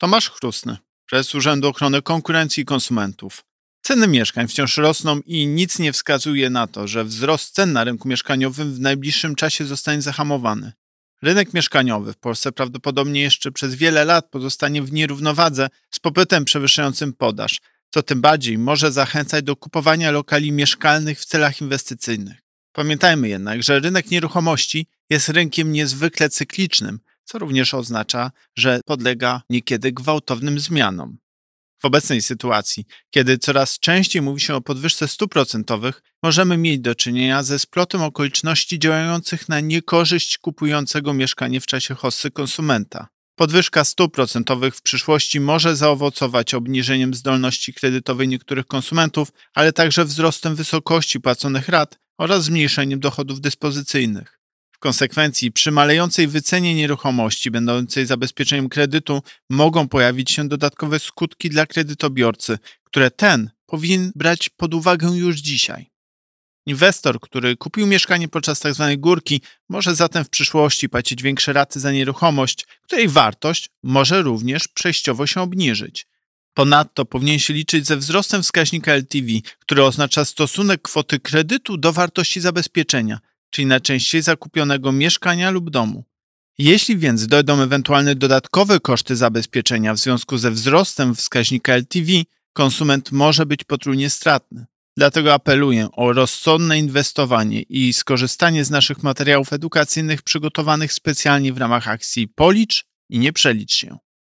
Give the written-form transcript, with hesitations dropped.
Tomasz Chrustny, prezes Urzędu Ochrony Konkurencji i Konsumentów. Ceny mieszkań wciąż rosną i nic nie wskazuje na to, że wzrost cen na rynku mieszkaniowym w najbliższym czasie zostanie zahamowany. Rynek mieszkaniowy w Polsce prawdopodobnie jeszcze przez wiele lat pozostanie w nierównowadze z popytem przewyższającym podaż, co tym bardziej może zachęcać do kupowania lokali mieszkalnych w celach inwestycyjnych. Pamiętajmy jednak, że rynek nieruchomości jest rynkiem niezwykle cyklicznym, co również oznacza, że podlega niekiedy gwałtownym zmianom. W obecnej sytuacji, kiedy coraz częściej mówi się o podwyżce stóp procentowych, możemy mieć do czynienia ze splotem okoliczności działających na niekorzyść kupującego mieszkanie w czasie hossy konsumenta. Podwyżka stóp procentowych w przyszłości może zaowocować obniżeniem zdolności kredytowej niektórych konsumentów, ale także wzrostem wysokości płaconych rat oraz zmniejszeniem dochodów dyspozycyjnych. W konsekwencji przy malejącej wycenie nieruchomości będącej zabezpieczeniem kredytu mogą pojawić się dodatkowe skutki dla kredytobiorcy, które ten powinien brać pod uwagę już dzisiaj. Inwestor, który kupił mieszkanie podczas tzw. górki, może zatem w przyszłości płacić większe raty za nieruchomość, której wartość może również przejściowo się obniżyć. Ponadto powinien się liczyć ze wzrostem wskaźnika LTV, który oznacza stosunek kwoty kredytu do wartości zabezpieczenia, czyli najczęściej zakupionego mieszkania lub domu. Jeśli więc dojdą ewentualne dodatkowe koszty zabezpieczenia w związku ze wzrostem wskaźnika LTV, konsument może być potrójnie stratny. Dlatego apeluję o rozsądne inwestowanie i skorzystanie z naszych materiałów edukacyjnych przygotowanych specjalnie w ramach akcji Policz i nie przelicz się.